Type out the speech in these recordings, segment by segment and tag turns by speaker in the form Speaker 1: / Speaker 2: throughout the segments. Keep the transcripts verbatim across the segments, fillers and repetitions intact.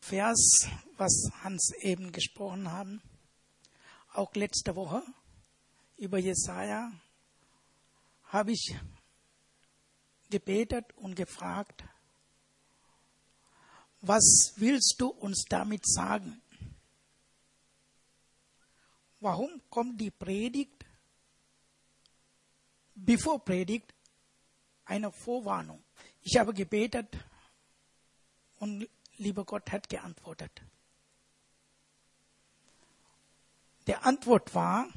Speaker 1: Vers, was Hans eben gesprochen haben, auch letzte Woche über Jesaja, habe ich gebetet und gefragt, was willst du uns damit sagen? Warum kommt die Predigt, bevor Predigt, eine Vorwarnung? Ich habe gebetet und lieber Gott hat geantwortet. Die Antwort war,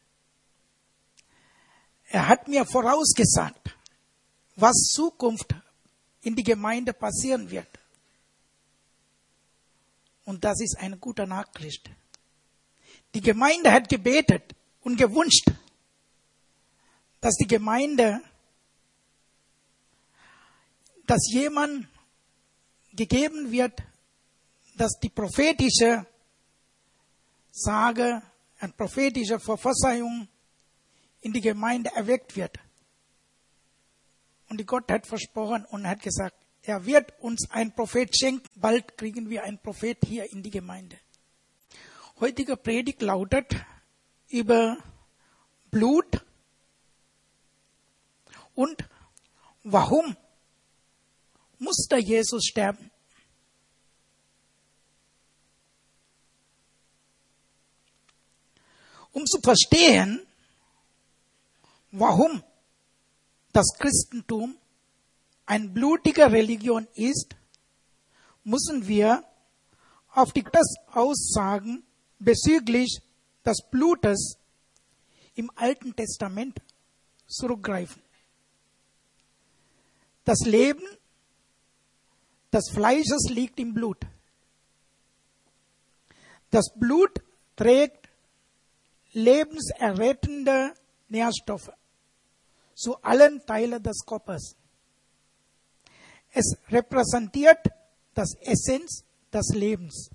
Speaker 1: er hat mir vorausgesagt, was Zukunft in die Gemeinde passieren wird. Und das ist eine gute Nachricht. Die Gemeinde hat gebetet und gewünscht, dass die Gemeinde, dass jemand gegeben wird, dass die prophetische Sage, eine prophetische Prophezeiung in die Gemeinde erweckt wird. Und Gott hat versprochen und hat gesagt, er wird uns einen Prophet schenken. Bald kriegen wir einen Prophet hier in die Gemeinde. Heutige Predigt lautet über Blut und warum musste Jesus sterben? Um zu verstehen, warum das Christentum eine blutige Religion ist, müssen wir auf die Aussagen bezüglich des Blutes im Alten Testament zurückgreifen. Das Leben des Fleisches liegt im Blut. Das Blut trägt lebenserrettende Nährstoffe zu allen Teilen des Körpers. Es repräsentiert das Essenz des Lebens.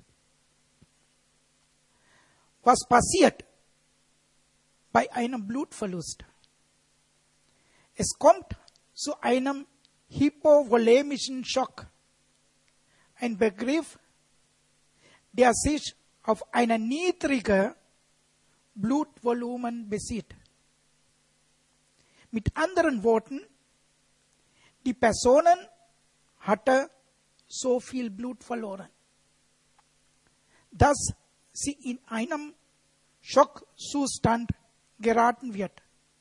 Speaker 1: Was passiert bei einem Blutverlust? Es kommt zu einem hypovolemischen Schock. Ein Begriff, der sich auf ein niedriges Blutvolumen bezieht. Mit anderen Worten, die Person hatte so viel Blut verloren, dass sie in einem Schockzustand geraten wird.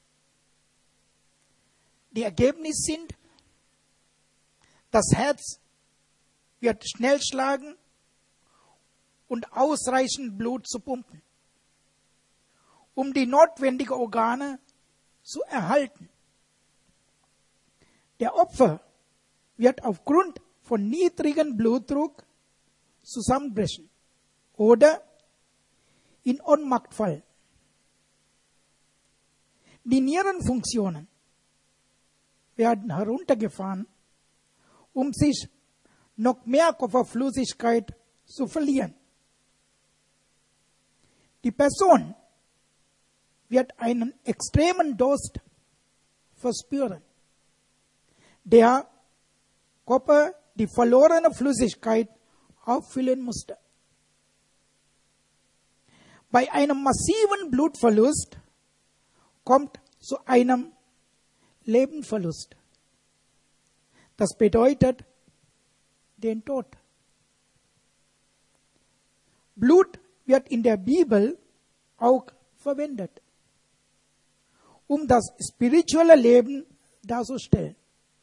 Speaker 1: Die Ergebnisse sind, das Herz wird schnell schlagen und ausreichend Blut zu pumpen, um die notwendigen Organe zu erhalten. Der Opfer wird aufgrund von niedrigem Blutdruck zusammenbrechen oder in Ohnmacht fallen. Die Nierenfunktionen werden heruntergefahren, um sich noch mehr Körperflüssigkeit zu verlieren. Die Person wird einen extremen Durst verspüren. Der Körper die verlorene Flüssigkeit auffüllen musste. Bei einem massiven Blutverlust kommt zu einem Lebensverlust. Das bedeutet den Tod. Blut wird in der Bibel auch verwendet, um das spirituelle Leben darzustellen.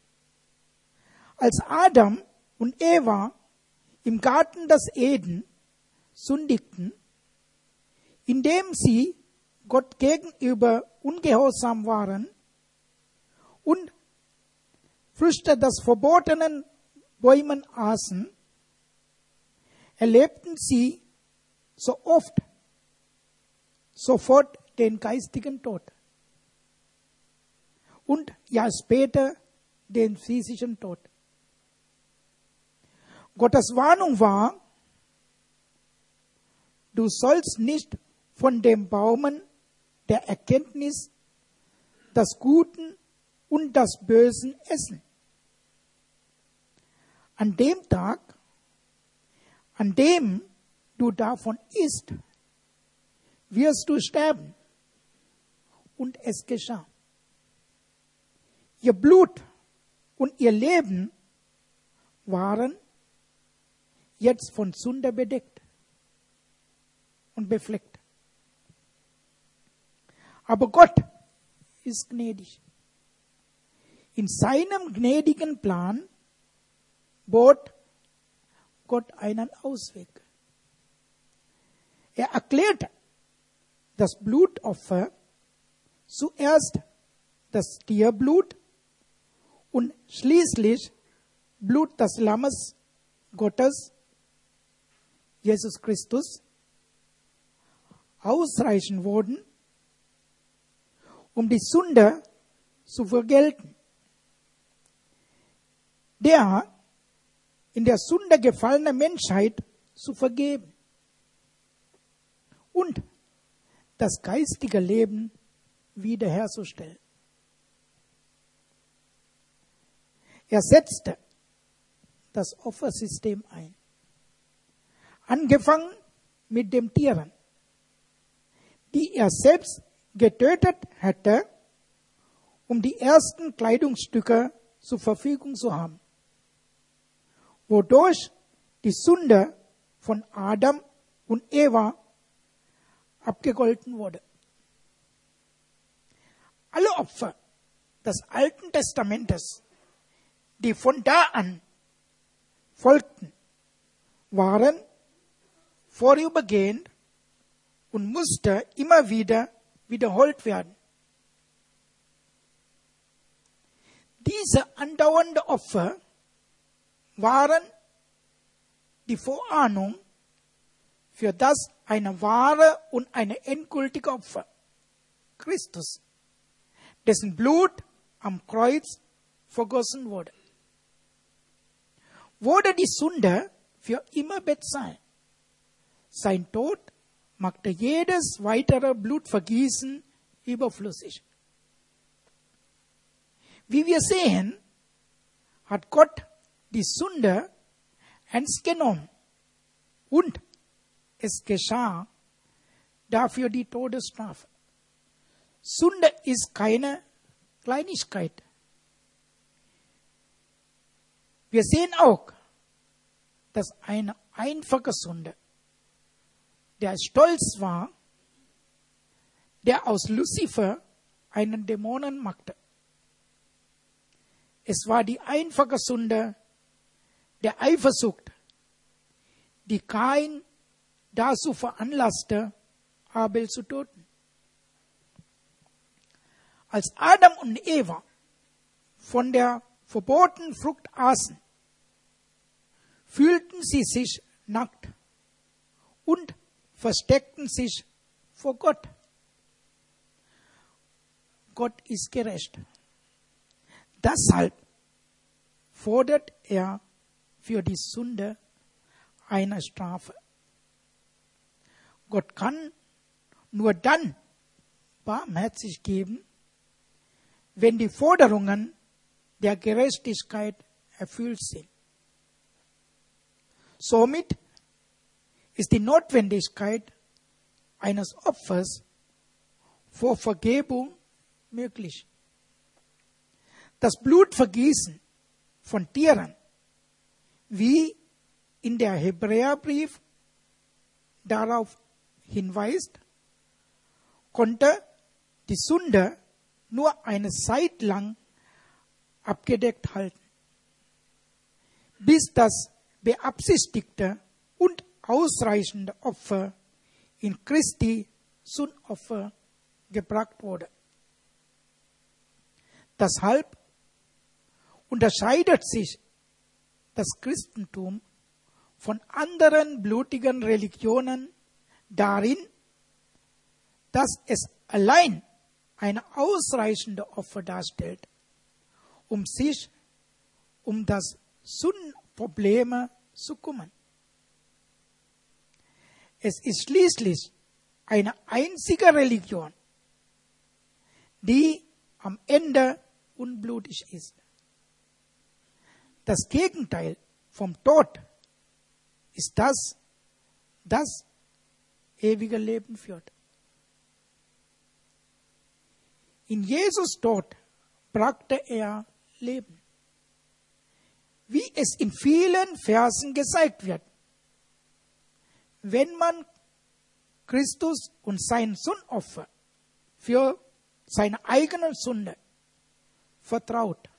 Speaker 1: Als Adam und Eva im Garten des Eden sündigten, indem sie Gott gegenüber ungehorsam waren und Früchte des verbotenen Bäumen aßen, erlebten sie so oft sofort den geistigen Tod und Jahr später den physischen Tod. Gottes Warnung war, du sollst nicht von dem Baum der Erkenntnis des Guten und des Bösen essen. An dem Tag, an dem du davon isst, wirst du sterben. Und es geschah. Ihr Blut und ihr Leben waren jetzt von Sünde bedeckt und befleckt. Aber Gott ist gnädig. In seinem gnädigen Plan bot Gott einen Ausweg. Er erklärte das Blutopfer zuerst das Tierblut und schließlich Blut des Lammes Gottes, Jesus Christus, ausreichen würden, um die Sünde zu vergelten. Der in der Sünde gefallene Menschheit zu vergeben und das geistige Leben wiederherzustellen. Er setzte das Opfersystem ein. Angefangen mit den Tieren, die er selbst getötet hätte, um die ersten Kleidungsstücke zur Verfügung zu haben, wodurch die Sünde von Adam und Eva abgegolten wurde. Alle Opfer des Alten Testamentes, die von da an folgten, waren vorübergehend und mussten immer wieder wiederholt werden. Diese andauernden Opfer waren die Vorahnung für das eine wahre und eine endgültige Opfer, Christus, dessen Blut am Kreuz vergossen wurde. Wurde die Sünde für immer bezahlt. Sein Tod machte jedes weitere Blutvergießen überflüssig. Wie wir sehen, hat Gott die Sünde ernst genommen und es geschah dafür die Todesstrafe. Sünde ist keine Kleinigkeit. Wir sehen auch, dass eine einfache Sünde, der stolz war, der aus Luzifer einen Dämonen machte. Es war die einfache Sünde der Eifersucht, die Kain dazu veranlasste, Abel zu töten. Als Adam und Eva von der verbotenen Frucht aßen, fühlten sie sich nackt und versteckten sich vor Gott. Gott ist gerecht. Deshalb fordert er für die Sünde eine Strafe. Gott kann nur dann barmherzig geben, wenn die Forderungen der Gerechtigkeit erfüllt sind. Somit ist die Notwendigkeit eines Opfers vor Vergebung möglich. Das Blutvergießen von Tieren, wie in der Hebräerbrief darauf hinweist, konnte die Sünde nur eine Zeit lang abgedeckt halten, bis das beabsichtigte und ausreichende Opfer in Christi Sündopfer gebracht wurde. Deshalb unterscheidet sich das Christentum von anderen blutigen Religionen darin, dass es allein eine ausreichende Opfer darstellt, um sich um das Sündenproblem zu kümmern. Es ist schließlich eine einzige Religion, die am Ende unblutig ist. Das Gegenteil vom Tod ist das, das ewige Leben führt. In Jesus Tod brachte er Leben. Wie es in vielen Versen gezeigt wird. Wenn man Christus und sein Sündopfer für seine eigene Sünde vertraut,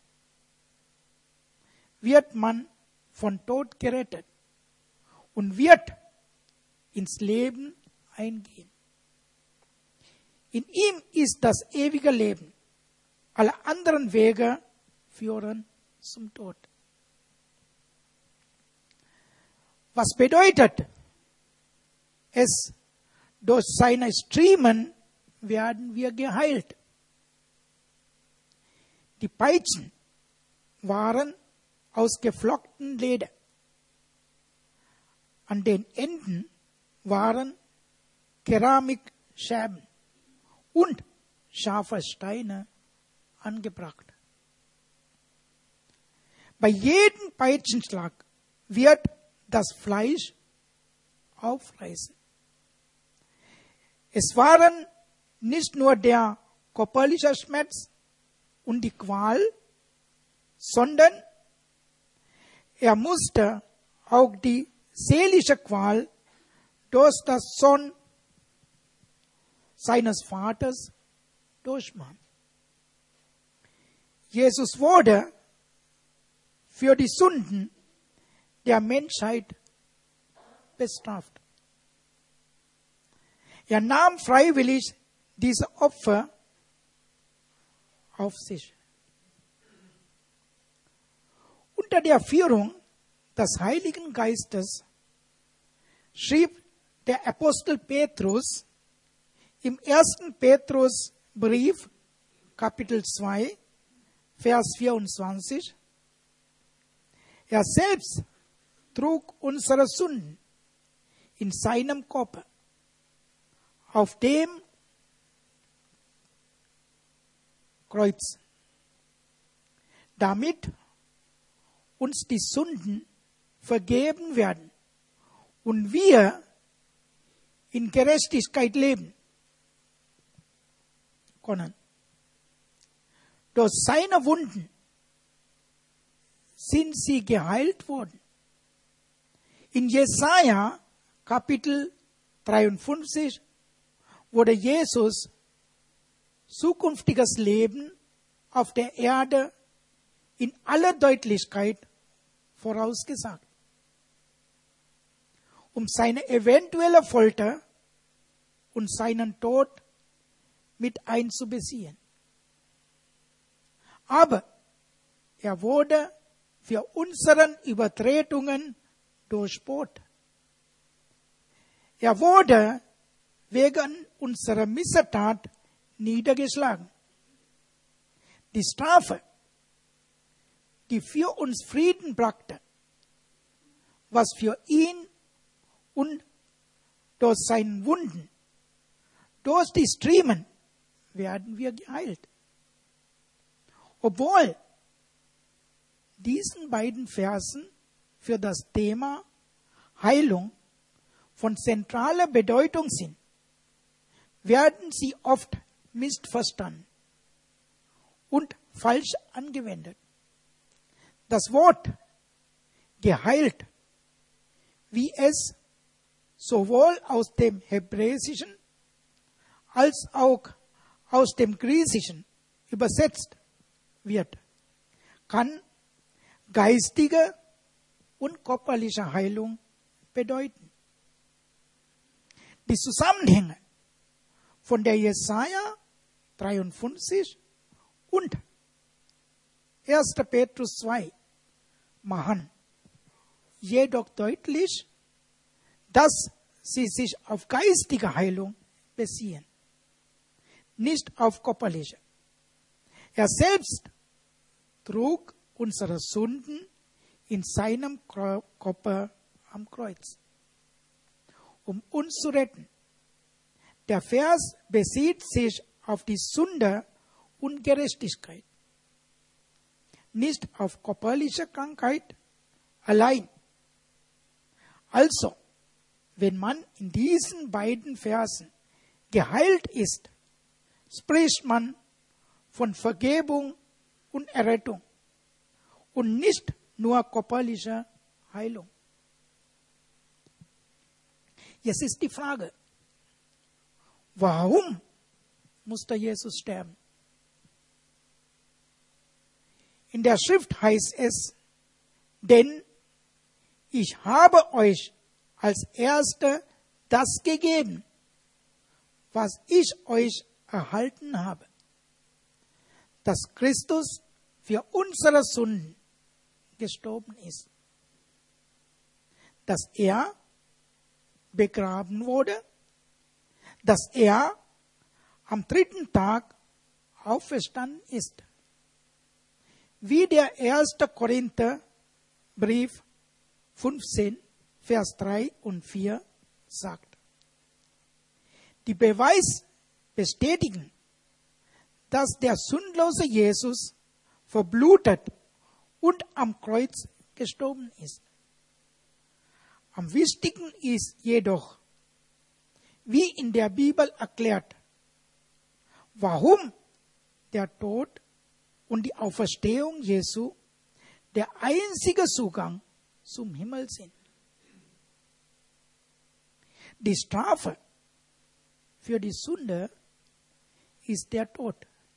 Speaker 1: wird man von Tod gerettet und wird ins Leben eingehen. In ihm ist das ewige Leben. Alle anderen Wege führen zum Tod. Was bedeutet es? Durch seine Striemen werden wir geheilt. Die Peitschen waren aus geflocktem Leder. An den Enden waren Keramikscherben und scharfe Steine angebracht. Bei jedem Peitschenschlag wird das Fleisch aufreißen. Es waren nicht nur der körperliche Schmerz und die Qual, sondern er musste auch die seelische Qual durch das Zorn seines Vaters durchmachen. Jesus wurde für die Sünden der Menschheit bestraft. Er nahm freiwillig diese Opfer auf sich. Unter der Führung des Heiligen Geistes schrieb der Apostel Petrus im ersten Petrusbrief, Kapitel zwei, Vers vierundzwanzig, er selbst trug unsere Sünden in seinem Körper, auf dem Kreuz, damit uns die Sünden vergeben werden und wir in Gerechtigkeit leben können. Durch seine Wunden sind sie geheilt worden. In Jesaja Kapitel dreiundfünfzig wurde Jesus zukünftiges Leben auf der Erde in aller Deutlichkeit vorausgesagt. Um seine eventuelle Folter und seinen Tod mit einzubeziehen. Aber er wurde für unsere Übertretungen durchbohrt. Er wurde wegen unserer Missetat niedergeschlagen. Die Strafe, die für uns Frieden brachte, was für ihn und durch seine Wunden, durch die Striemen werden wir geheilt. Obwohl diesen beiden Versen für das Thema Heilung von zentraler Bedeutung sind, werden sie oft missverstanden und falsch angewendet. Das Wort geheilt, wie es sowohl aus dem Hebräischen als auch aus dem Griechischen übersetzt wird, kann geistige und körperliche Heilung bedeuten. Die Zusammenhänge von der Jesaja dreiundfünfzig und erster Petrus zwei machen jedoch deutlich, dass sie sich auf geistige Heilung beziehen, nicht auf körperliche. Er selbst trug unsere Sünden in seinem Körper am Kreuz, um uns zu retten. Der Vers bezieht sich auf die Sünde und Gerechtigkeit, nicht auf körperliche Krankheit allein. Also, wenn man in diesen beiden Versen geheilt ist, spricht man von Vergebung und Errettung und nicht nur körperlicher Heilung. Jetzt ist die Frage, warum musste Jesus sterben? In der Schrift heißt es, denn ich habe euch als Erster das gegeben, was ich euch erhalten habe, dass Christus für unsere Sünden gestorben ist, dass er begraben wurde, dass er am dritten Tag auferstanden ist. Wie der erste Korinther Brief fünfzehn, Vers drei und vier sagt. Die Beweise bestätigen, dass der sündlose Jesus verblutet und am Kreuz gestorben ist. Am wichtigsten ist jedoch, wie in der Bibel erklärt, warum der Tod und die Auferstehung Jesu der einzige Zugang zum Himmel sind. Die Strafe für die Sünde ist der Tod.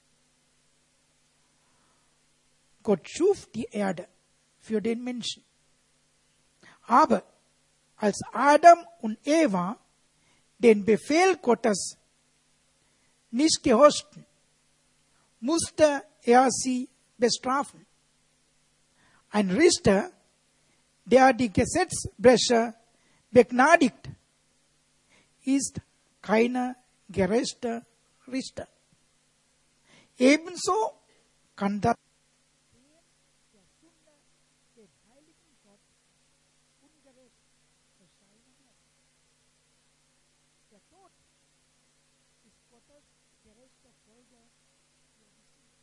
Speaker 1: Gott schuf die Erde für den Menschen. Aber als Adam und Eva den Befehl Gottes nicht gehorchten, musste er sie bestrafen. Ein Richter, der die Gesetzbrecher begnadigt, ist kein gerechter Richter. Ebenso kann das der Sünder den heiligen Gott ungerecht erscheinen lassen. Der Tod ist Gottes gerechte Folge für die Sünde.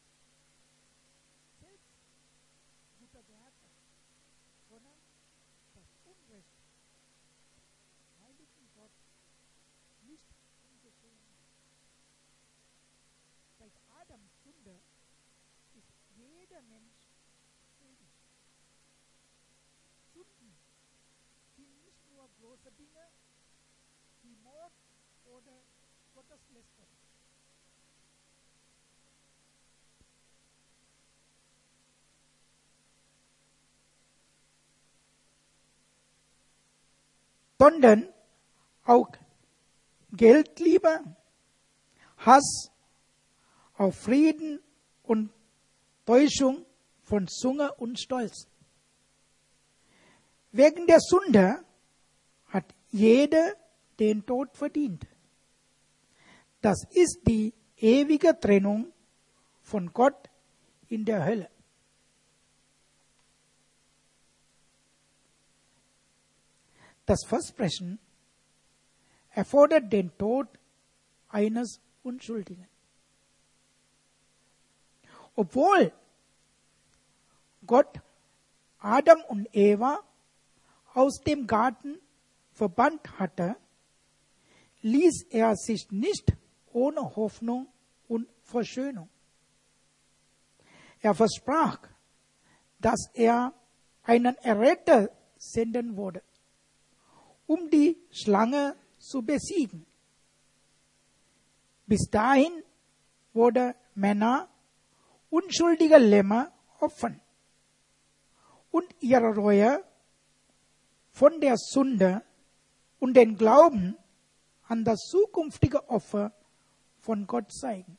Speaker 1: Selbst gute Werke können das Unrecht des heiligen Gott nicht ungeschehen machen. Seit Adams Sünde ist jeder Mensch schuldig. Sünden sind nicht nur große Dinge wie Mord oder Gotteslästerung. Sondern auch Geldliebe, Hass auf Frieden und Täuschung von Zunge und Stolz. Wegen der Sünde hat jeder den Tod verdient. Das ist die ewige Trennung von Gott in der Hölle. Das Versprechen erfordert den Tod eines Unschuldigen. Obwohl Gott Adam und Eva aus dem Garten verbannt hatte, ließ er sich nicht ohne Hoffnung und Versöhnung. Er versprach, dass er einen Erretter senden würde, um die Schlange zu besiegen. Bis dahin wurde Männer unschuldige Lämmer opfern und ihre Reue von der Sünde und den Glauben an das zukünftige Opfer von Gott zeigen.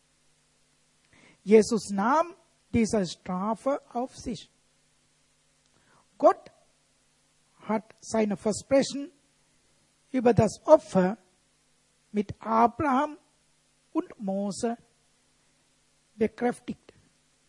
Speaker 1: Jesus nahm diese Strafe auf sich. Gott hat seine Versprechen über das Opfer mit Abraham und Mose bekräftigt.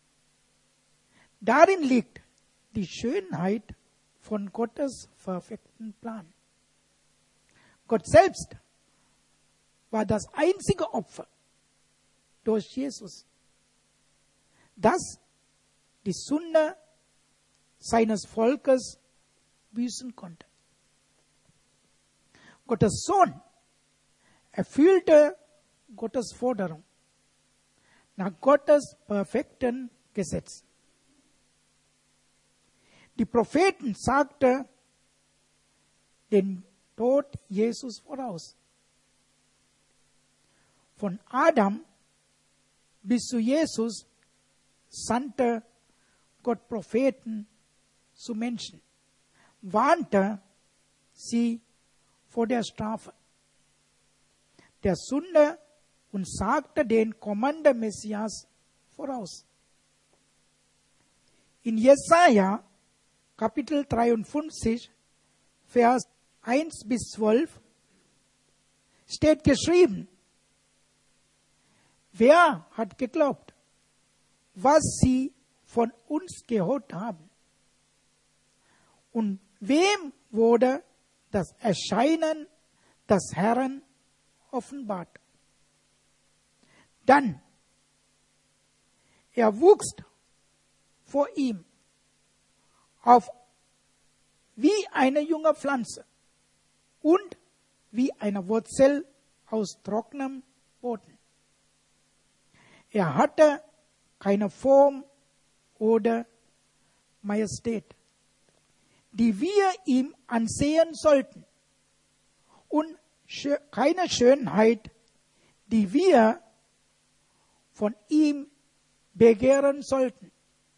Speaker 1: Darin liegt die Schönheit von Gottes perfekten Plan. Gott selbst war das einzige Opfer durch Jesus, das die Sünde seines Volkes büßen konnte. Gottes Sohn, erfüllte Gottes Forderung nach Gottes perfekten Gesetz. Die Propheten sagten den Tod Jesus voraus. Von Adam bis zu Jesus sandte Gott Propheten zu Menschen, warnte sie vor der Strafe der Sünde und sagte den kommenden Messias voraus. In Jesaja Kapitel dreiundfünfzig, Vers eins bis zwölf steht geschrieben: Wer hat geglaubt, was sie von uns gehört haben? Und wem wurde das Erscheinen des Herrn offenbart? Dann, er wuchs vor ihm auf wie eine junge Pflanze und wie eine Wurzel aus trockenem Boden. Er hatte keine Form oder Majestät, die wir ihm ansehen sollten, und keine Schönheit, die wir von ihm begehren sollten.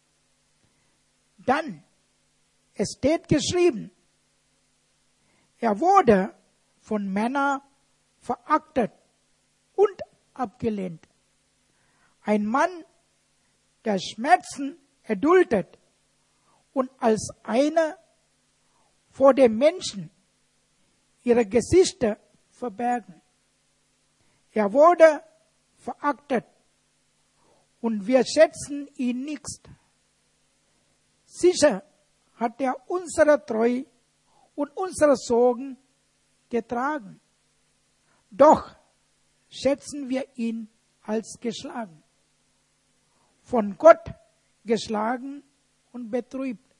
Speaker 1: Dann, es steht geschrieben, er wurde von Männern verachtet und abgelehnt. Ein Mann, der Schmerzen erduldet und als einer vor den Menschen ihre Gesichter verbergen. Er wurde verachtet und wir schätzen ihn nicht. Sicher hat er unsere Treue und unsere Sorgen getragen. Doch schätzen wir ihn als geschlagen, von Gott geschlagen und betrübt.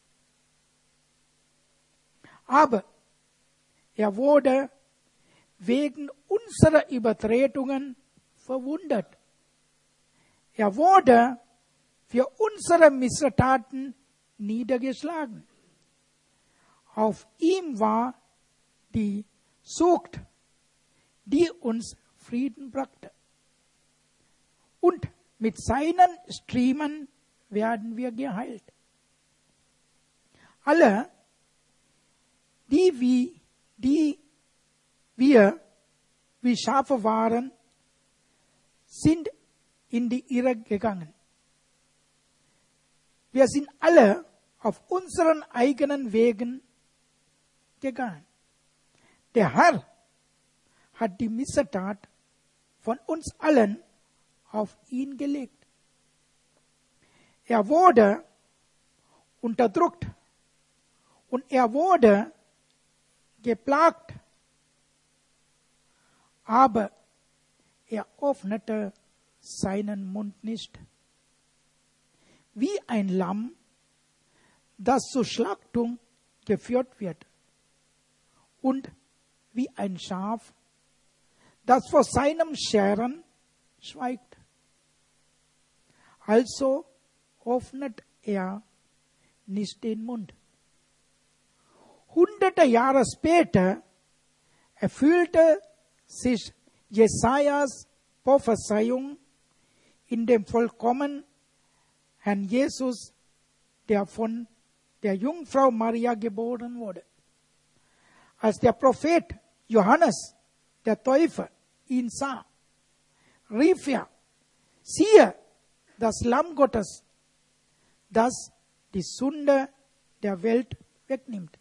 Speaker 1: Aber er wurde wegen unserer Übertretungen verwundet. Er wurde für unsere Missetaten niedergeschlagen. Auf ihm war die Sucht, die uns Frieden brachte. Und mit seinen Striemen werden wir geheilt. Alle, die wie die wir wie Schafe waren, sind in die Irre gegangen. Wir sind alle auf unseren eigenen Wegen gegangen. Der Herr hat die Missetat von uns allen auf ihn gelegt. Er wurde unterdrückt und er wurde geplagt, aber er öffnete seinen Mund nicht. Wie ein Lamm, das zur Schlachtung geführt wird, und wie ein Schaf, das vor seinem Scheren schweigt. Also öffnet er nicht den Mund. Hunderte Jahre später erfüllte sich Jesajas Prophezeiung in dem vollkommenen Herrn Jesus, der von der Jungfrau Maria geboren wurde. Als der Prophet Johannes, der Täufer, ihn sah, rief er: Siehe, das Lamm Gottes, das die Sünde der Welt wegnimmt.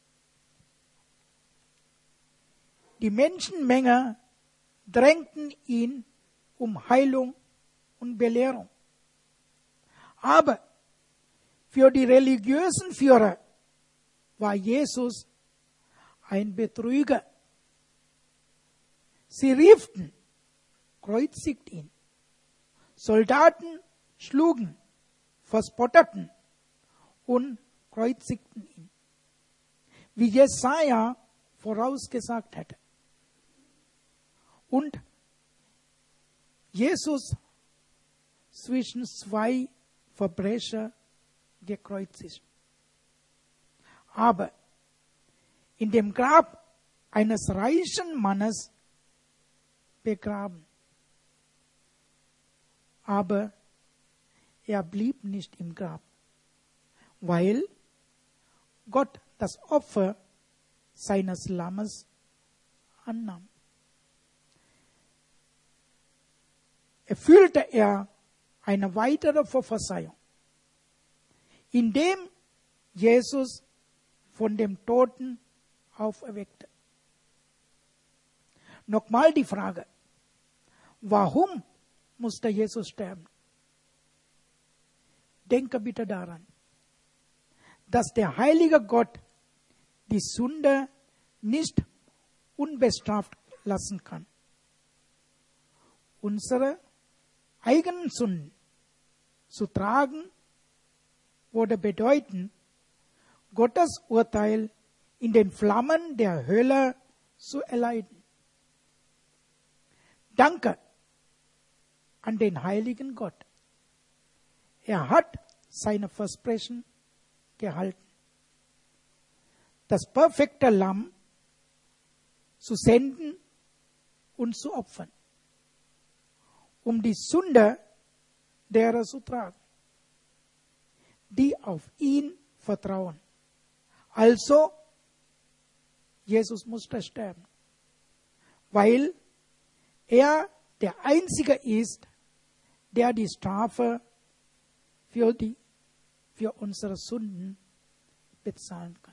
Speaker 1: Die Menschenmenge drängten ihn um Heilung und Belehrung. Aber für die religiösen Führer war Jesus ein Betrüger. Sie riefen: Kreuzigt ihn. Soldaten schlugen, verspotteten und kreuzigten ihn, wie Jesaja vorausgesagt hatte. und Jesus zwischen zwei Verbrecher gekreuzigt. Aber in dem Grab eines reichen Mannes begraben. Aber er blieb nicht im Grab, weil Gott das Opfer seines Lammes annahm. Erfüllte er eine weitere Verzeihung, indem Jesus von dem Toten auferweckte. Nochmal die Frage, warum musste Jesus sterben? Denke bitte daran, dass der heilige Gott die Sünde nicht unbestraft lassen kann. Unsere eigenen Sünden zu tragen würde bedeuten, Gottes Urteil in den Flammen der Hölle zu erleiden. Danke an den heiligen Gott. Er hat seine Versprechen gehalten, das perfekte Lamm zu senden und zu opfern, um die Sünde derer zu tragen, die auf ihn vertrauen. Also, Jesus musste sterben, weil er der Einzige ist, der die Strafe für, die, für unsere Sünden bezahlen kann.